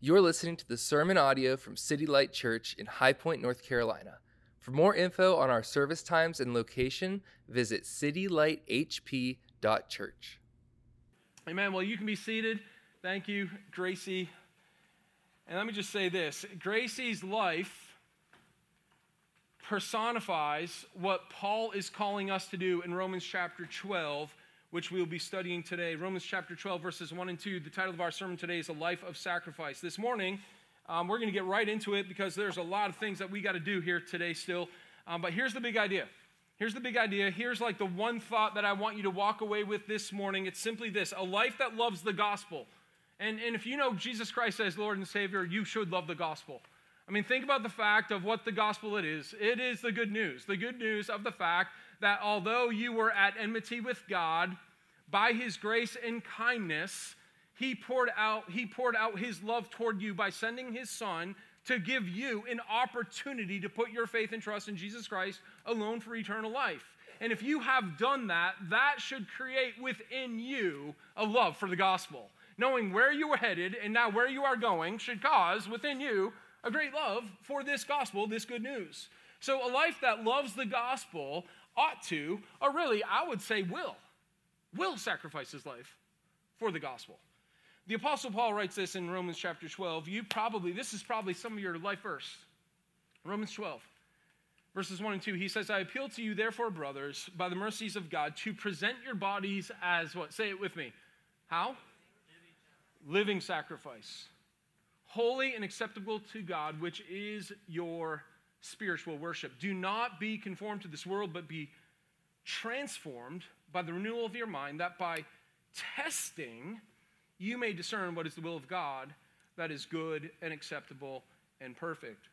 You're listening to the sermon audio from City Light Church in High Point, North Carolina. For more info on our service times and location, visit citylighthp.church. Amen. Well, you can be seated. Thank you, Gracie. And let me just say this. Gracie's life personifies what Paul is calling us to do in Romans chapter 12, which we will be studying today. Romans chapter 12, verses 1 and 2. The title of our sermon today is A Life of Sacrifice. This morning, we're going to get right into it because there's a lot of things that we got to do here today still. But here's the big idea. Here's like the one thought that I want you to walk away with this morning. It's simply this: a life that loves the gospel. And if you know Jesus Christ as Lord and Savior, you should love the gospel. I mean, think about the fact of what the gospel it is. It is the good news. The good news of the fact that although you were at enmity with God, by his grace and kindness, he poured out his love toward you by sending his son to give you an opportunity to put your faith and trust in Jesus Christ alone for eternal life. And if you have done that, that should create within you a love for the gospel. Knowing where you were headed and now where you are going should cause within you a great love for this gospel, this good news. So a life that loves the gospel ought to, or really I would say will sacrifice his life for the gospel. The Apostle Paul writes this in Romans chapter 12. This is probably some of your life verse. Romans 12, verses 1 and 2. He says, I appeal to you, therefore, brothers, by the mercies of God, to present your bodies as what? Say it with me. How? Living sacrifice. Holy and acceptable to God, which is your spiritual worship. Do not be conformed to this world, but be transformed by the renewal of your mind, that by testing you may discern what is the will of God, that is good and acceptable and perfect.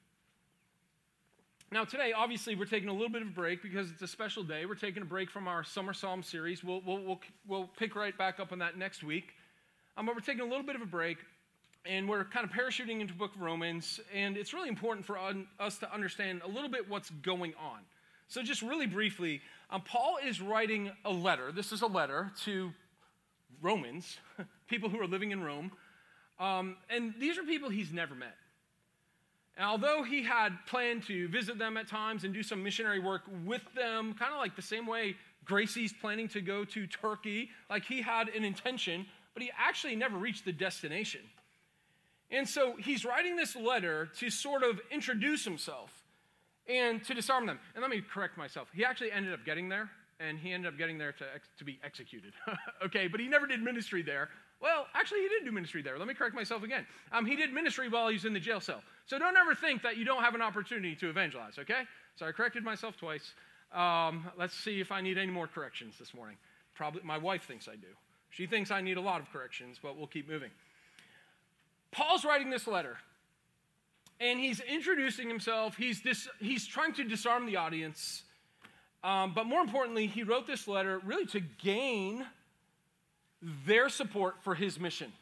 Now today, obviously, we're taking a little bit of a break because it's a special day. We're taking a break from our Summer Psalm series. We'll pick right back up on that next week. But we're taking a little bit of a break, and we're kind of parachuting into the book of Romans, and it's really important for us to understand a little bit what's going on. So just really briefly, Paul is writing a letter. This is a letter to Romans, people who are living in Rome, and these are people he's never met. And although he had planned to visit them at times and do some missionary work with them, kind of like the same way Gracie's planning to go to Turkey, like he had an intention, but he actually never reached the destination. And so he's writing this letter to sort of introduce himself and to disarm them. And let me correct myself. He actually ended up getting there, and he ended up getting there to be executed. Okay, but he never did ministry there. Well, actually, he did do ministry there. Let me correct myself again. He did ministry while he was in the jail cell. So don't ever think that you don't have an opportunity to evangelize, okay? So I corrected myself twice. Let's see if I need any more corrections this morning. Probably my wife thinks I do. She thinks I need a lot of corrections, but we'll keep moving. Paul's writing this letter, and he's introducing himself. He's trying to disarm the audience, but more importantly, he wrote this letter really to gain their support for his mission.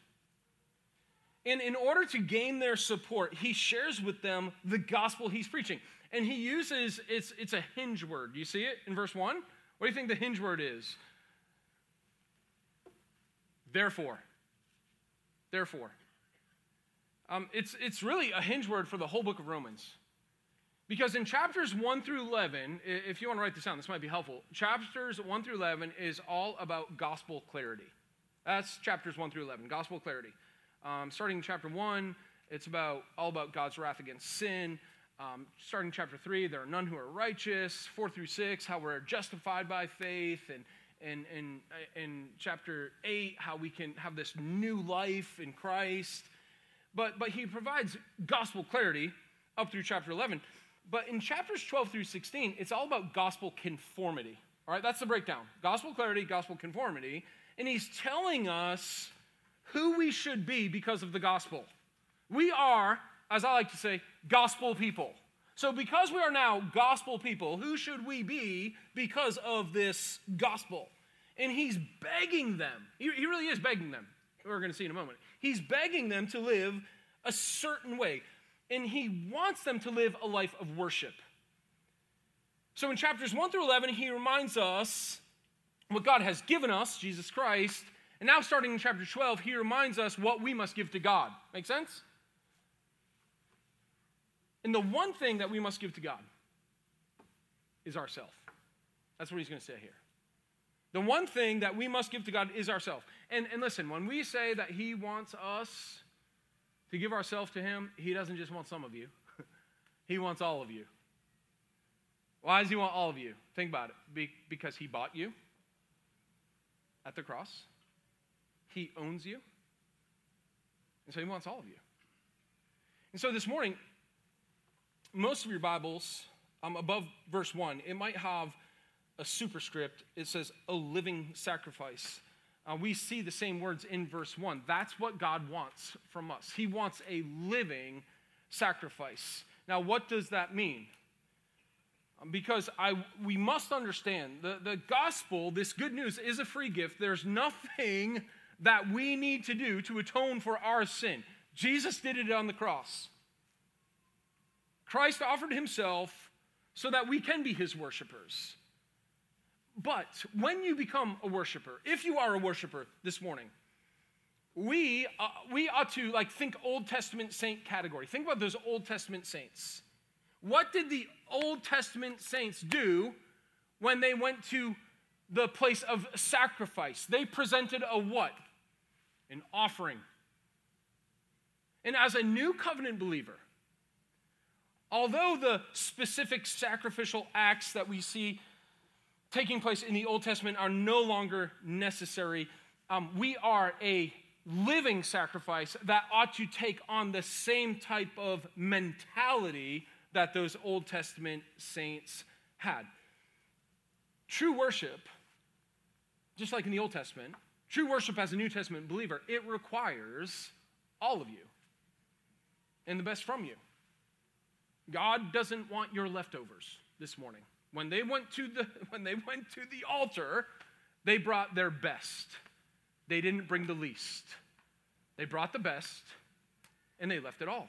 And in order to gain their support, he shares with them the gospel he's preaching. And he uses, it's a hinge word. Do you see it in verse 1? What do you think the hinge word is? Therefore. It's really a hinge word for the whole book of Romans. Because in chapters 1 through 11, if you want to write this down, this might be helpful. Chapters 1 through 11 is all about gospel clarity. That's chapters 1 through 11, gospel clarity. Starting in chapter 1, it's all about God's wrath against sin. Starting in chapter 3, there are none who are righteous. 4 through 6, how we're justified by faith. And in chapter 8, how we can have this new life in Christ. But he provides gospel clarity up through chapter 11. But in chapters 12 through 16, it's all about gospel conformity. All right, that's the breakdown. Gospel clarity, gospel conformity. And he's telling us who we should be because of the gospel. We are, as I like to say, gospel people. So because we are now gospel people, who should we be because of this gospel? And he's begging them. He really is begging them. We're going to see in a moment. He's begging them to live a certain way. And he wants them to live a life of worship. So in chapters 1 through 11, he reminds us what God has given us, Jesus Christ. And now starting in chapter 12, he reminds us what we must give to God. Make sense? And the one thing that we must give to God is ourself. That's what he's going to say here. The one thing that we must give to God is ourself. And listen, when we say that he wants us to give ourselves to him, he doesn't just want some of you. He wants all of you. Why does he want all of you? Think about it. Because he bought you at the cross. He owns you. And so he wants all of you. And so this morning, most of your Bibles, above verse 1, it might have a superscript. It says, a living sacrifice. We see the same words in verse 1. That's what God wants from us. He wants a living sacrifice. Now, what does that mean? Because we must understand, the gospel, this good news, is a free gift. There's nothing that we need to do to atone for our sin. Jesus did it on the cross. Christ offered himself so that we can be his worshipers. But when you become a worshiper, if you are a worshiper this morning, we ought to think Old Testament saint category. Think about those Old Testament saints. What did the Old Testament saints do when they went to the place of sacrifice? They presented a what? An offering. And as a new covenant believer, although the specific sacrificial acts that we see taking place in the Old Testament are no longer necessary, we are a living sacrifice that ought to take on the same type of mentality that those Old Testament saints had. True worship, just like in the Old Testament, true worship as a New Testament believer, it requires all of you and the best from you. God doesn't want your leftovers this morning. When they went to the altar, they brought their best. They didn't bring the least. They brought the best, and they left it all.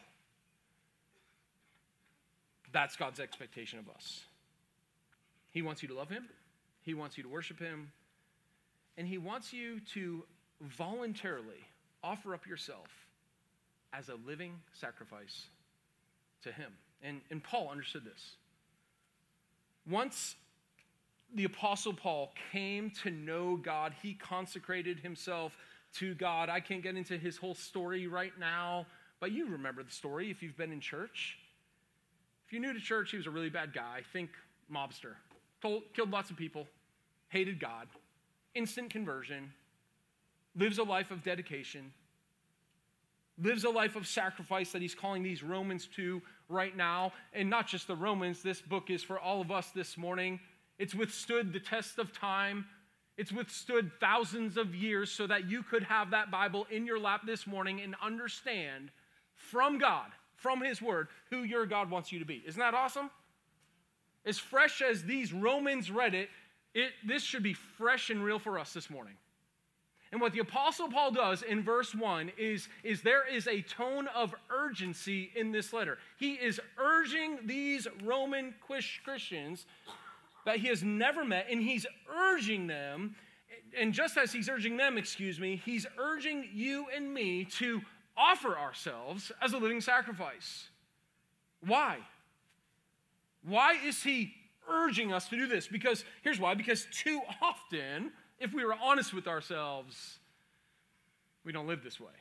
That's God's expectation of us. He wants you to love him. He wants you to worship him. And he wants you to voluntarily offer up yourself as a living sacrifice to him. And Paul understood this. Once the Apostle Paul came to know God, he consecrated himself to God. I can't get into his whole story right now, but you remember the story if you've been in church. If you're new to church, he was a really bad guy. Think mobster. Killed lots of people, hated God, instant conversion, lives a life of dedication, lives a life of sacrifice that he's calling these Romans to right now. And not just the Romans, this book is for all of us this morning. It's withstood the test of time. It's withstood thousands of years so that you could have that Bible in your lap this morning and understand from God, from his word, who your God wants you to be. Isn't that awesome? As fresh as these Romans read it, this should be fresh and real for us this morning. And what the Apostle Paul does in verse 1 is there is a tone of urgency in this letter. He is urging these Roman Christians that he has never met, and he's urging them, and just as he's urging them, he's urging you and me to offer ourselves as a living sacrifice. Why? Why is he urging us to do this? Because here's why. Because too often, if we were honest with ourselves, we don't live this way.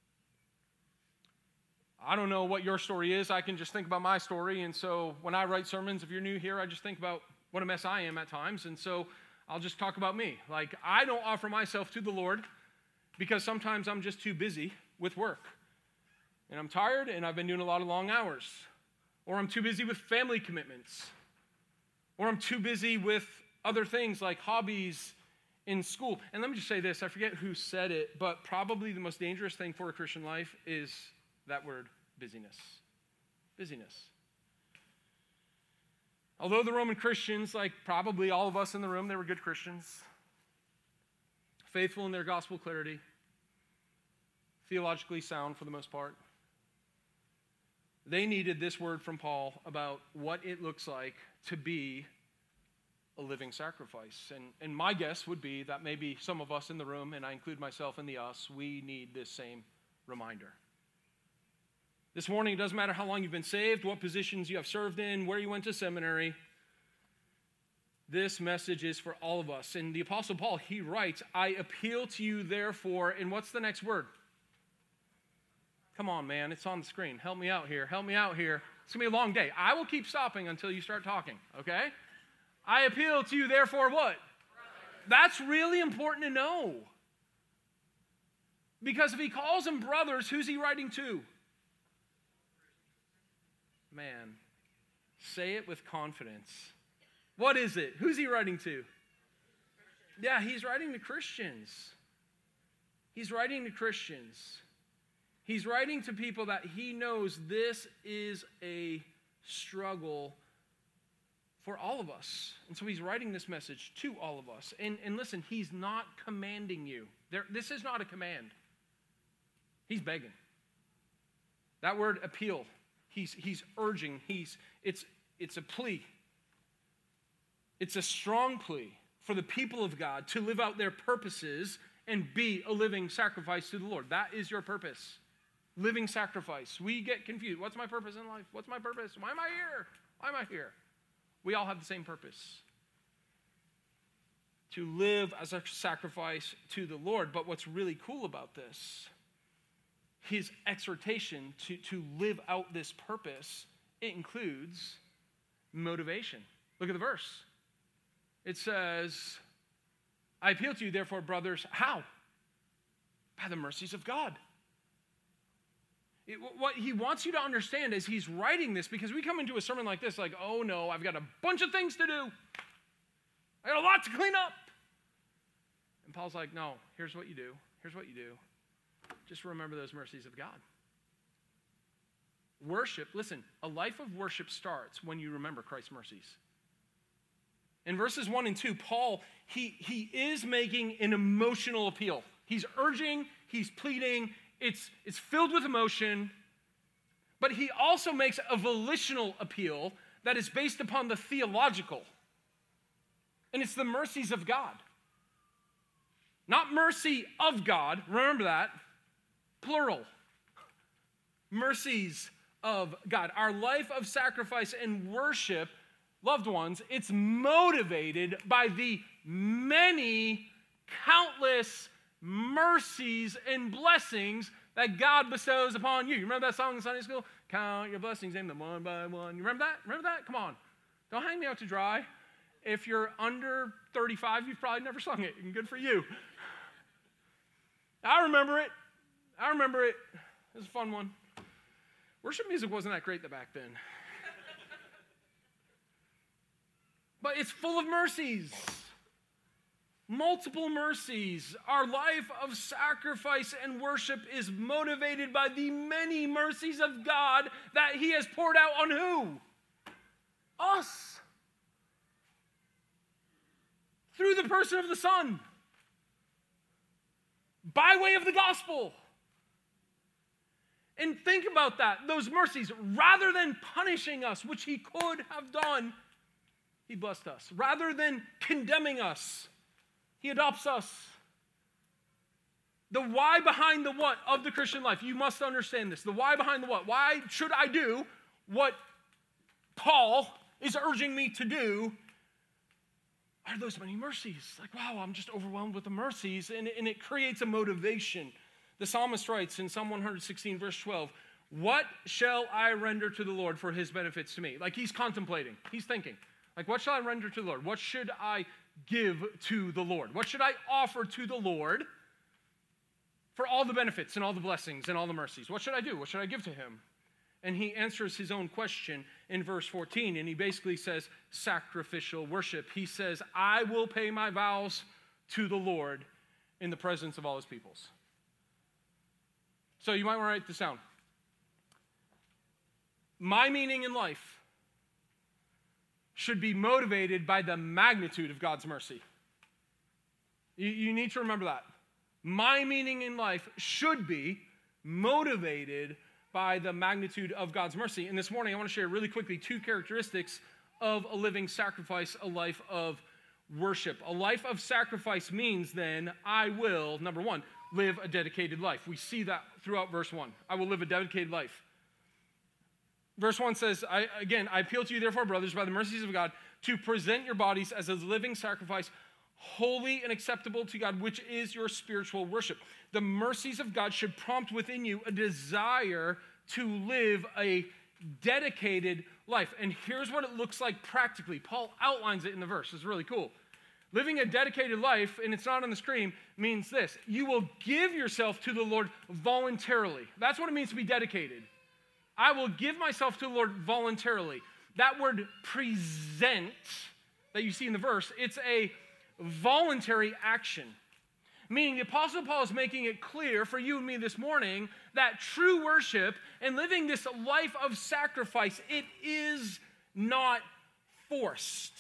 I don't know what your story is. I can just think about my story. And so when I write sermons, if you're new here, I just think about what a mess I am at times. And so I'll just talk about me. Like, I don't offer myself to the Lord because sometimes I'm just too busy with work. And I'm tired and I've been doing a lot of long hours. Or I'm too busy with family commitments. Or I'm too busy with other things like hobbies in school. And let me just say this, I forget who said it, but probably the most dangerous thing for a Christian life is that word, busyness. Busyness. Although the Roman Christians, like probably all of us in the room, they were good Christians, faithful in their gospel clarity, theologically sound for the most part, they needed this word from Paul about what it looks like to be a living sacrifice. And my guess would be that maybe some of us in the room, and I include myself in the us, we need this same reminder. This morning, it doesn't matter how long you've been saved, what positions you have served in, where you went to seminary. This message is for all of us. And the Apostle Paul, he writes, I appeal to you therefore, and what's the next word? Come on, man, it's on the screen. Help me out here. Help me out here. It's going to be a long day. I will keep stopping until you start talking, okay? I appeal to you therefore what? That's really important to know. Because if he calls them brothers, who's he writing to? Man, say it with confidence. What is it? Who's he writing to? Yeah, he's writing to Christians. He's writing to Christians. He's writing to people that he knows this is a struggle for all of us. And so he's writing this message to all of us. And listen, he's not commanding you. This is not a command. He's begging. That word appeal, he's urging. It's a plea. It's a strong plea for the people of God to live out their purposes and be a living sacrifice to the Lord. That is your purpose. Living sacrifice. We get confused. What's my purpose in life? What's my purpose? Why am I here? Why am I here? We all have the same purpose. To live as a sacrifice to the Lord. But what's really cool about this, his exhortation to live out this purpose, it includes motivation. Look at the verse. It says, I appeal to you, therefore, brothers, how? By the mercies of God. What he wants you to understand is he's writing this because we come into a sermon like this, like, oh no, I've got a bunch of things to do. I got a lot to clean up. And Paul's like, no, here's what you do. Here's what you do. Just remember those mercies of God. Worship, listen, a life of worship starts when you remember Christ's mercies. In verses 1 and 2, Paul, he is making an emotional appeal. He's urging, he's pleading, it's filled with emotion, but he also makes a volitional appeal that is based upon the theological. And it's the mercies of God. Not mercy of God, remember that, plural. Mercies of God. Our life of sacrifice and worship, loved ones, it's motivated by the many, countless mercies and blessings that God bestows upon you. You remember that song in Sunday school? Count your blessings, name them one by one. You remember that? Remember that? Come on. Don't hang me out to dry. If you're under 35, you've probably never sung it, and good for you. I remember it. It was a fun one. Worship music wasn't that great back then. But it's full of mercies. Multiple mercies. Our life of sacrifice and worship is motivated by the many mercies of God that he has poured out on who? Us. Through the person of the Son. By way of the gospel. And think about that. Those mercies, rather than punishing us, which he could have done, he blessed us. Rather than condemning us, he adopts us. The why behind the what of the Christian life, you must understand this. The why behind the what. Why should I do what Paul is urging me to do? Are those many mercies? Like, wow, I'm just overwhelmed with the mercies, and it creates a motivation. The psalmist writes in Psalm 116, verse 12, what shall I render to the Lord for his benefits to me? Like he's contemplating, he's thinking. Like, what shall I render to the Lord? What should I give to the Lord? What should I offer to the Lord for all the benefits and all the blessings and all the mercies? What should I do? What should I give to him? And he answers his own question in verse 14, and he basically says sacrificial worship. He says, I will pay my vows to the Lord in the presence of all his peoples. So you might want to write this down. My meaning in life should be motivated by the magnitude of God's mercy. You need to remember that. My meaning in life should be motivated by the magnitude of God's mercy. And this morning I want to share really quickly two characteristics of a living sacrifice, a life of worship. A life of sacrifice means then I will, number one, live a dedicated life. We see that throughout verse 1. I will live a dedicated life. Verse 1 says, I appeal to you, therefore, brothers, by the mercies of God, to present your bodies as a living sacrifice, holy and acceptable to God, which is your spiritual worship. The mercies of God should prompt within you a desire to live a dedicated life. And here's what it looks like practically. Paul outlines it in the verse. It's really cool. Living a dedicated life, and it's not on the screen, means this. You will give yourself to the Lord voluntarily. That's what it means to be dedicated. I will give myself to the Lord voluntarily. That word present that you see in the verse, it's a voluntary action. Meaning the Apostle Paul is making it clear for you and me this morning that true worship and living this life of sacrifice, it is not forced.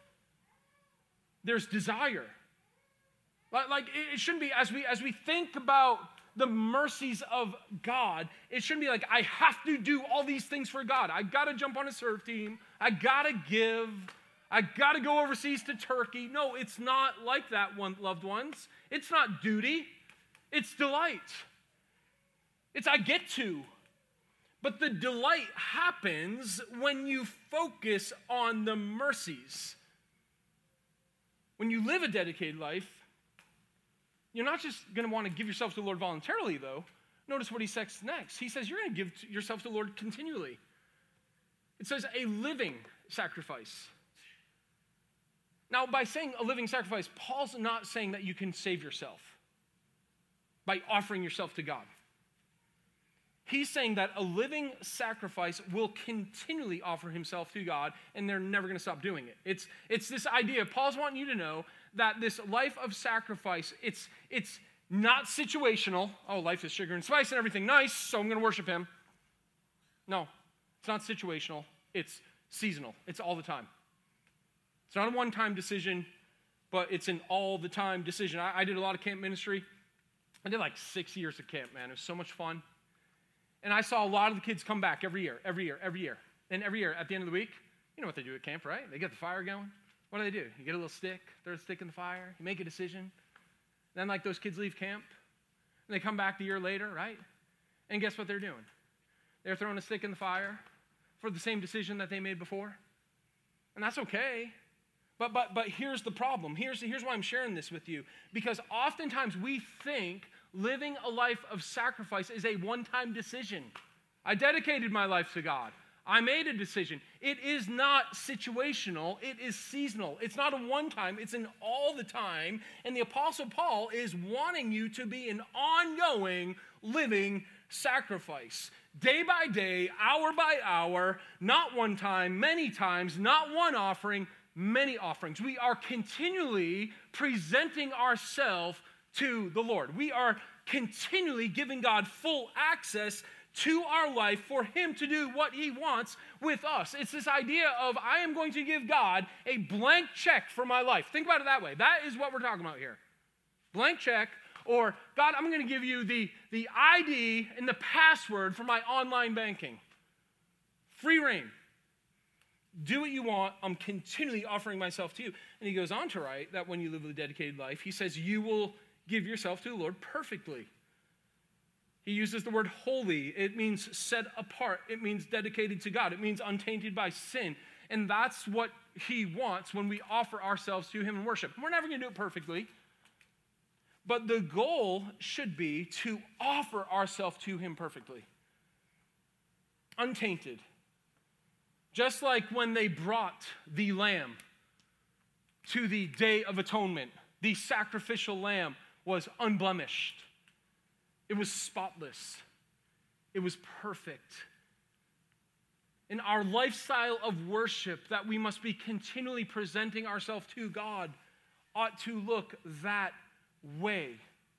There's desire. Like it shouldn't be, as we think about the mercies of God, it shouldn't be like, I have to do all these things for God. I got to jump on a serve team. I got to give. I got to go overseas to Turkey. No, it's not like that, loved ones. It's not duty. It's delight. It's I get to. But the delight happens when you focus on the mercies. When you live a dedicated life, you're not just going to want to give yourself to the Lord voluntarily, though. Notice what he says next. He says you're going to give yourself to the Lord continually. It says a living sacrifice. Now, by saying a living sacrifice, Paul's not saying that you can save yourself by offering yourself to God. He's saying that a living sacrifice will continually offer himself to God, and they're never going to stop doing it. It's this idea. Paul's wanting you to know that this life of sacrifice, it's not situational. Oh, life is sugar and spice and everything nice, so I'm going to worship him. No, it's not situational. It's seasonal. It's all the time. It's not a one-time decision, but it's an all-the-time decision. I did a lot of camp ministry. I did like 6 years of camp, man. It was so much fun. And I saw a lot of the kids come back every year. And every year, at the end of the week, you know what they do at camp, right? They get the fire going. What do? You get a little stick, throw a stick in the fire, you make a decision. Then like those kids leave camp, and they come back the year later, right? And guess what they're doing? They're throwing a stick in the fire for the same decision that they made before. And that's okay. But here's the problem. Here's why I'm sharing this with you. Because oftentimes we think living a life of sacrifice is a one-time decision. I dedicated my life to God. I made a decision. It is not situational. It is seasonal. It's not a one-time. It's an all the time. And the Apostle Paul is wanting you to be an ongoing living sacrifice. Day by day, hour by hour, not one time, many times, not one offering, many offerings. We are continually presenting ourselves to the Lord. We are continually giving God full access to our life for him to do what he wants with us. It's this idea of I am going to give God a blank check for my life. Think about it that way. That is what we're talking about here. Blank check, or God, I'm going to give you the ID and the password for my online banking. Free reign. Do what you want. I'm continually offering myself to you. And he goes on to write that when you live a dedicated life, he says you will give yourself to the Lord perfectly. He uses the word holy. It means set apart. It means dedicated to God. It means untainted by sin. And that's what he wants when we offer ourselves to him in worship. We're never going to do it perfectly. But the goal should be to offer ourselves to him perfectly. Untainted. Just like when they brought the lamb to the Day of Atonement, the sacrificial lamb was unblemished. It was spotless. It was perfect. In our lifestyle of worship that we must be continually presenting ourselves to God ought to look that way.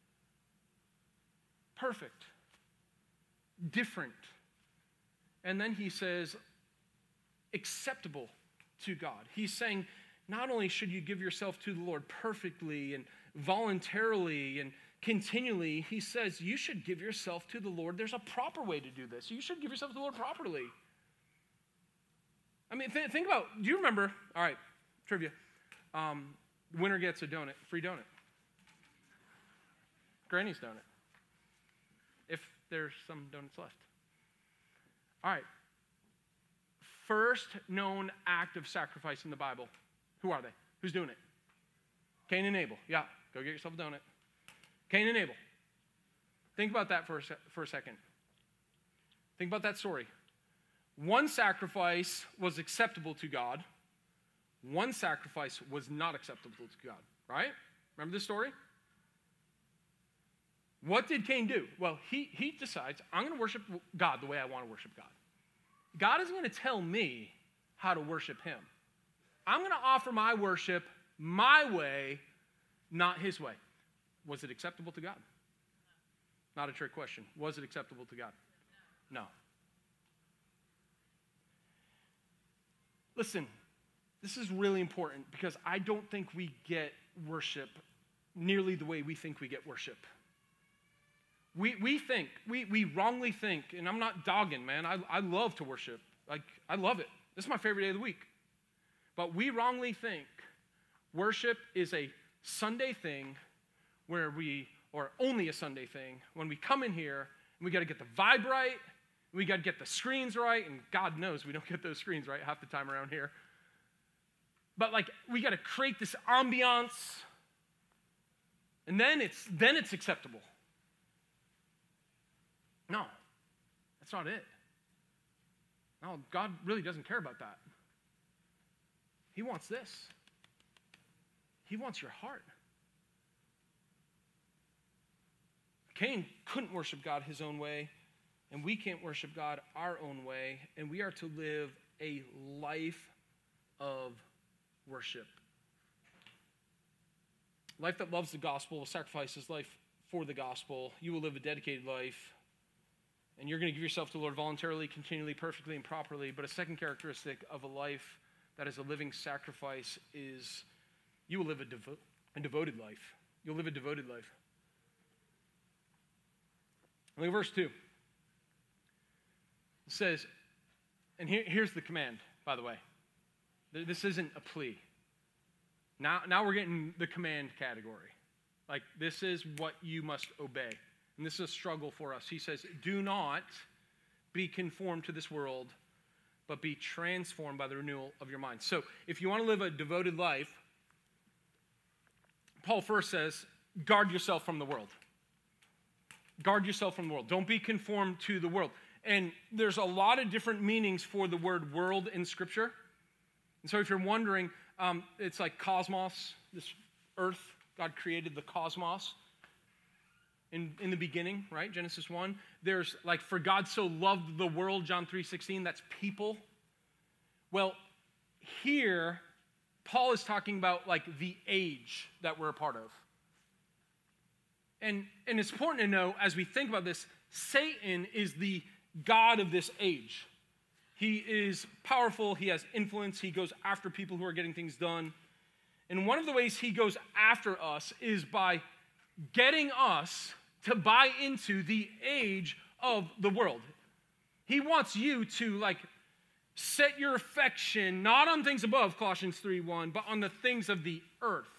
Perfect. Different. And then he says, acceptable to God. He's saying, not only should you give yourself to the Lord perfectly and voluntarily and continually, he says you should give yourself to the Lord. There's a proper way to do this. You should give yourself to the Lord properly. I mean, think about, do you remember, all right, trivia, winner gets a donut, free donut. Granny's donut, if there's some donuts left. All right, first known act of sacrifice in the Bible. Who are they? Who's doing it? Cain and Abel. Yeah, go get yourself a donut. Cain and Abel. Think about that for a second. Think about that story. One sacrifice was acceptable to God. One sacrifice was not acceptable to God, right? Remember this story? What did Cain do? Well, he decides, I'm going to worship God the way I want to worship God. God isn't going to tell me how to worship him. I'm going to offer my worship my way, not his way. Was it acceptable to God? Not a trick question. Was it acceptable to God? No. Listen, this is really important because I don't think we get worship nearly the way we think we get worship. We wrongly think, and I'm not dogging, man. I love to worship. Like, I love it. This is my favorite day of the week. But we wrongly think worship is a Sunday thing or only a Sunday thing, when we come in here and we got to get the vibe right, we got to get the screens right, and God knows we don't get those screens right half the time around here. But like, we got to create this ambiance, and then it's acceptable. No, that's not it. No, God really doesn't care about that. He wants this. He wants your heart. Cain couldn't worship God his own way, and we can't worship God our own way, and we are to live a life of worship. Life that loves the gospel, sacrifices life for the gospel. You will live a dedicated life, and you're going to give yourself to the Lord voluntarily, continually, perfectly, and properly. But a second characteristic of a life that is a living sacrifice is you will live a devoted life. You'll live a devoted life. Look at verse 2. It says, and here's the command, by the way. This isn't a plea. Now we're getting the command category. Like, this is what you must obey. And this is a struggle for us. He says, do not be conformed to this world, but be transformed by the renewal of your mind. So if you want to live a devoted life, Paul first says, guard yourself from the world. Guard yourself from the world. Don't be conformed to the world. And there's a lot of different meanings for the word world in Scripture. And so if you're wondering, it's like cosmos, this earth. God created the cosmos in the beginning, right? Genesis 1. There's like, for God so loved the world, John 3:16, that's people. Well, here, Paul is talking about like the age that we're a part of. And it's important to know, as we think about this, Satan is the god of this age. He is powerful. He has influence. He goes after people who are getting things done. And one of the ways he goes after us is by getting us to buy into the age of the world. He wants you to like set your affection not on things above, Colossians 3:1, but on the things of the earth.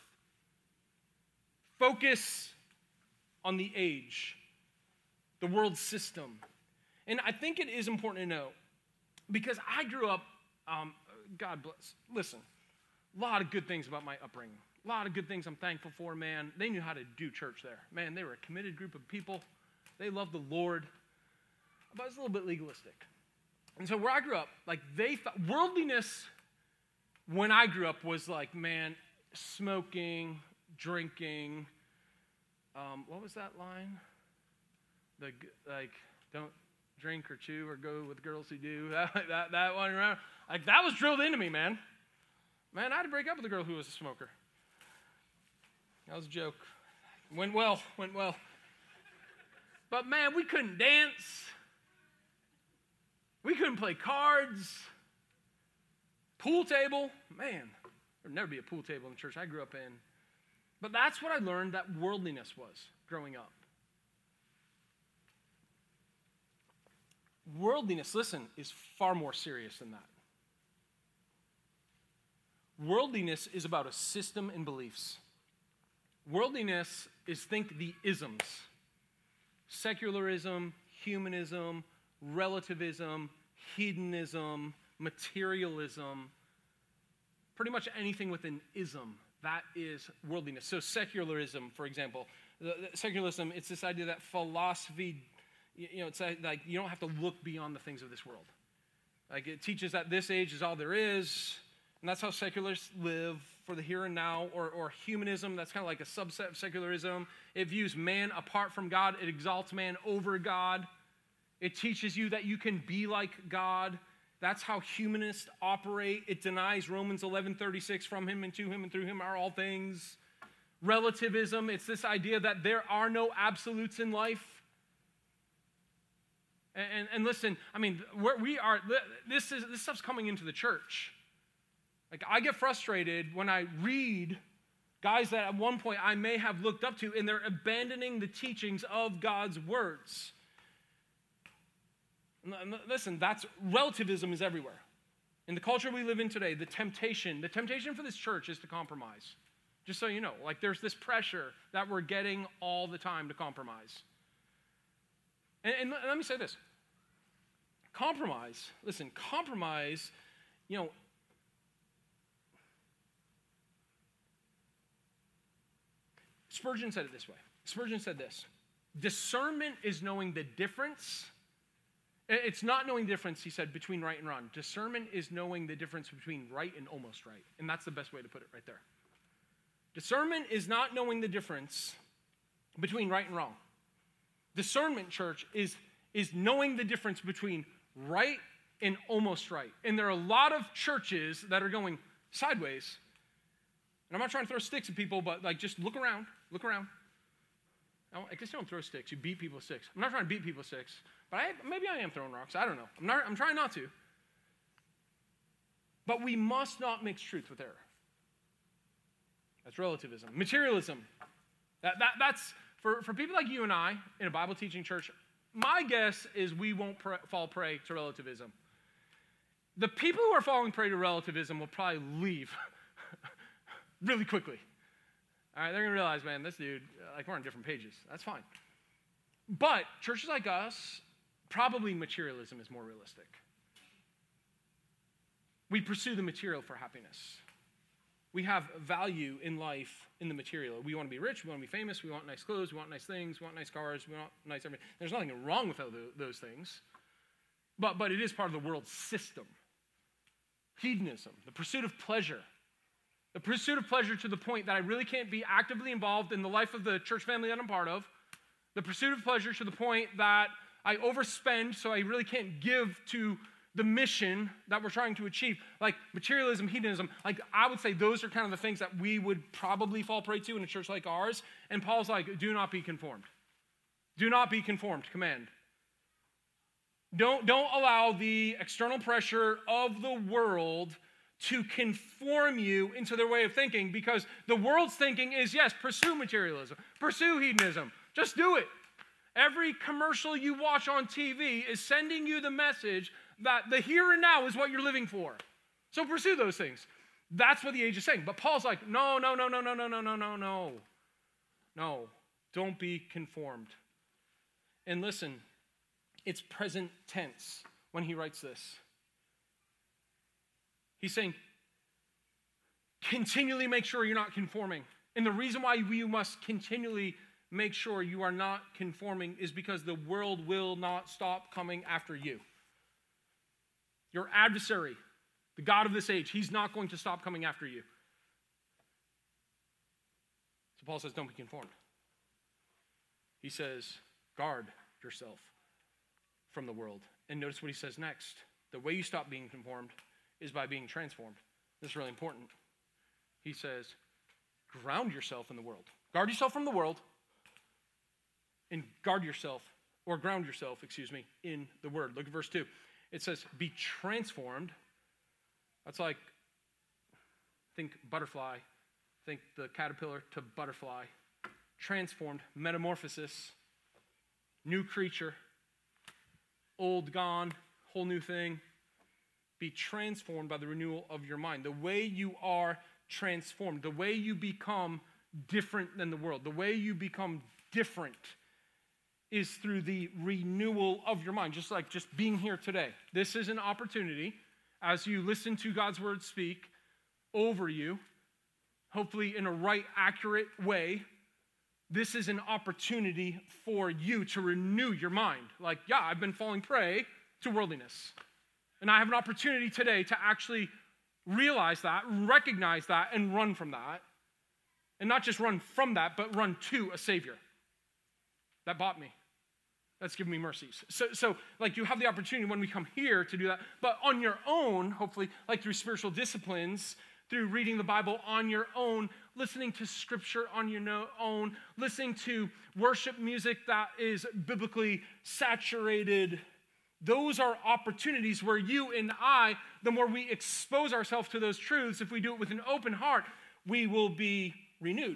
Focus on the age, the world system. And I think it is important to know, because I grew up, God bless, listen, a lot of good things about my upbringing. A lot of good things I'm thankful for, man. They knew how to do church there. Man, they were a committed group of people. They loved the Lord. But it's a little bit legalistic. And so where I grew up, like they thought, worldliness when I grew up was like, man, smoking, drinking, what was that line? Don't drink or chew or go with girls who do. That one around. Like, that was drilled into me, man. Man, I had to break up with a girl who was a smoker. That was a joke. Went well. But, man, we couldn't dance. We couldn't play cards. Pool table. Man, there'd never be a pool table in the church I grew up in. But that's what I learned that worldliness was growing up. Worldliness, listen, is far more serious than that. Worldliness is about a system and beliefs. Worldliness is, think the isms. Secularism, humanism, relativism, hedonism, materialism, pretty much anything with an ism, that is worldliness. So secularism, for example, secularism, it's this idea that philosophy, it's like you don't have to look beyond the things of this world. Like it teaches that this age is all there is, and that's how secularists live for the here and now, or humanism, that's kind of like a subset of secularism. It views man apart from God. It exalts man over God. It teaches you that you can be like God. That's how humanists operate. It denies Romans 11:36, from him and to him and through him are all things. Relativism, it's this idea that there are no absolutes in life. And listen, I mean, where we are, this stuff's coming into the church. Like, I get frustrated when I read guys that at one point I may have looked up to, and they're abandoning the teachings of God's words. Listen, relativism is everywhere. In the culture we live in today, the temptation for this church is to compromise. Just so you know, like there's this pressure that we're getting all the time to compromise. And let me say this. Compromise, Spurgeon said it this way. Spurgeon said this: discernment is knowing the difference. It's not knowing the difference, he said, between right and wrong. Discernment is knowing the difference between right and almost right. And that's the best way to put it right there. Discernment is not knowing the difference between right and wrong. Discernment, church, is knowing the difference between right and almost right. And there are a lot of churches that are going sideways. And I'm not trying to throw sticks at people, but like just look around. I guess you don't throw sticks. You beat people with sticks. I'm not trying to beat people with sticks, but maybe I am throwing rocks. I don't know. I'm trying not to. But we must not mix truth with error. That's relativism. Materialism. That's for people like you and I in a Bible teaching church. My guess is we won't fall prey to relativism. The people who are falling prey to relativism will probably leave really quickly. All right, they're going to realize, man, this dude, like we're on different pages. That's fine. But churches like us, probably materialism is more realistic. We pursue the material for happiness. We have value in life in the material. We want to be rich, we want to be famous, we want nice clothes, we want nice things, we want nice cars, we want nice everything. There's nothing wrong with those things. But it is part of the world's system. Hedonism, the pursuit of pleasure. The pursuit of pleasure to the point that I really can't be actively involved in the life of the church family that I'm part of. The pursuit of pleasure to the point that I overspend, so I really can't give to the mission that we're trying to achieve. Like materialism, hedonism, like I would say those are kind of the things that we would probably fall prey to in a church like ours. And Paul's like, do not be conformed. Do not be conformed, command. Don't allow the external pressure of the world to conform you into their way of thinking, because the world's thinking is, yes, pursue materialism, pursue hedonism, just do it. Every commercial you watch on TV is sending you the message that the here and now is what you're living for. So pursue those things. That's what the age is saying. But Paul's like, no. Don't be conformed. And listen, it's present tense when he writes this. He's saying, continually make sure you're not conforming. And the reason why you must continually make sure you are not conforming is because the world will not stop coming after you. Your adversary, the God of this age, he's not going to stop coming after you. So Paul says, don't be conformed. He says, guard yourself from the world. And notice what he says next. The way you stop being conformed is by being transformed. This is really important. He says, ground yourself in the world. Guard yourself from the world and ground yourself in the word. Look at verse 2. It says, be transformed. That's like, think butterfly. Think the caterpillar to butterfly. Transformed, metamorphosis, new creature, old gone, whole new thing. Be transformed by the renewal of your mind. The way you are transformed, the way you become different than the world, the way you become different is through the renewal of your mind. Just like just being here today. This is an opportunity. as you listen to God's word speak over you, hopefully in a right, accurate way, this is an opportunity for you to renew your mind. Like, yeah, I've been falling prey to worldliness. And I have an opportunity today to actually realize that, recognize that, and run from that. And not just run from that, but run to a Savior that bought me, that's given me mercies. So like you have the opportunity when we come here to do that, but on your own, hopefully, like through spiritual disciplines, through reading the Bible on your own, listening to scripture on your own, listening to worship music that is biblically saturated. Those are opportunities where you and I, the more we expose ourselves to those truths, if we do it with an open heart, we will be renewed.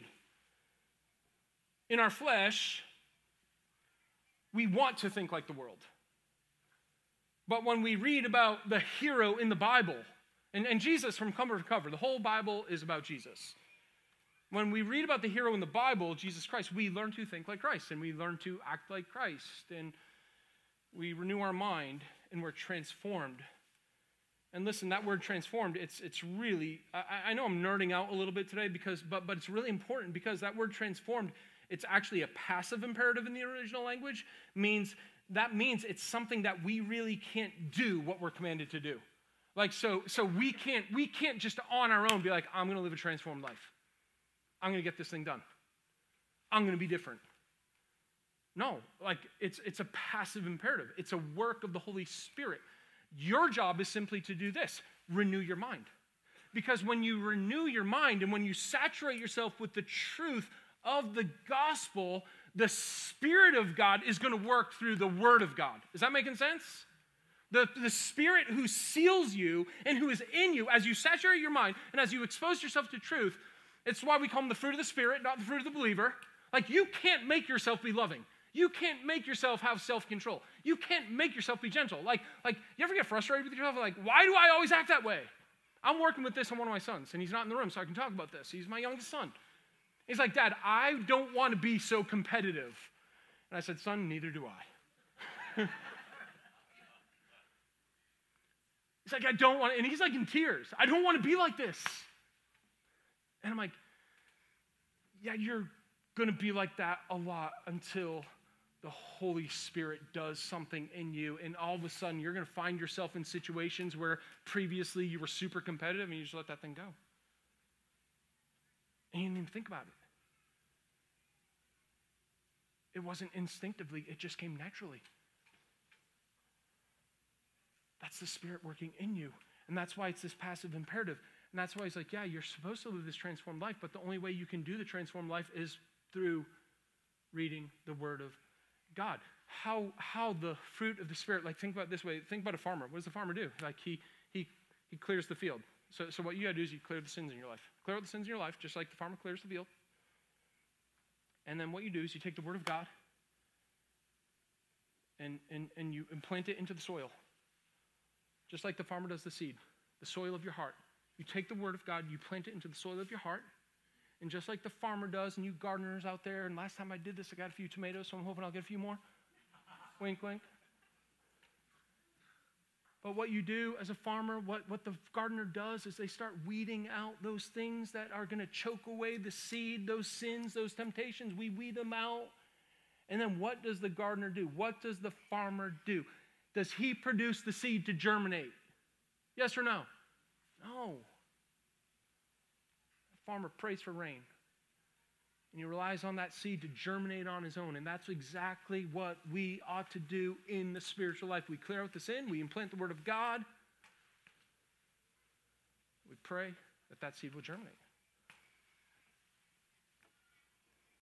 In our flesh, we want to think like the world. But when we read about the hero in the Bible, and Jesus from cover to cover, the whole Bible is about Jesus. When we read about the hero in the Bible, Jesus Christ, we learn to think like Christ, and we learn to act like Christ, and we renew our mind, and we're transformed. And listen, that word transformed, it's really, I know I'm nerding out a little bit today, but it's really important because that word transformed, it's actually a passive imperative in the original language. That means it's something that we really can't do what we're commanded to do. Like, so we can't just on our own be like, I'm going to live a transformed life. I'm going to get this thing done. I'm going to be different. No, like it's a passive imperative. It's a work of the Holy Spirit. Your job is simply to do this, renew your mind. Because when you renew your mind and when you saturate yourself with the truth of the gospel, the Spirit of God is going to work through the Word of God. Is that making sense? The Spirit who seals you and who is in you as you saturate your mind and as you expose yourself to truth, it's why we call them the fruit of the Spirit, not the fruit of the believer. Like, you can't make yourself be loving. You can't make yourself have self-control. You can't make yourself be gentle. Like you ever get frustrated with yourself? Like, why do I always act that way? I'm working with this on one of my sons, and he's not in the room, so I can talk about this. He's my youngest son. He's like, Dad, I don't want to be so competitive. And I said, son, neither do I. He's like, I don't want to, and he's like in tears. I don't want to be like this. And I'm like, yeah, you're going to be like that a lot until the Holy Spirit does something in you, and all of a sudden you're going to find yourself in situations where previously you were super competitive and you just let that thing go. And you didn't even think about it. It wasn't instinctively, it just came naturally. That's the Spirit working in you. And that's why it's this passive imperative. And that's why he's like, yeah, you're supposed to live this transformed life, but the only way you can do the transformed life is through reading the Word of God. How the fruit of the Spirit, like think about it this way, think about a farmer. What does the farmer do? Like he clears the field. So what you gotta do is you clear the sins in your life. Clear out the sins in your life, just like the farmer clears the field. And then what you do is you take the Word of God and you implant it into the soil. Just like the farmer does the seed, the soil of your heart. You take the Word of God, you plant it into the soil of your heart. And just like the farmer does, and you gardeners out there, and last time I did this, I got a few tomatoes, so I'm hoping I'll get a few more. Wink, wink. But what you do as a farmer, what the gardener does is they start weeding out those things that are going to choke away the seed, those sins, those temptations. We weed them out. And then what does the gardener do? What does the farmer do? Does he produce the seed to germinate? Yes or no? No. The farmer prays for rain. And he relies on that seed to germinate on his own. And that's exactly what we ought to do in the spiritual life. We clear out the sin. We implant the Word of God. We pray that seed will germinate.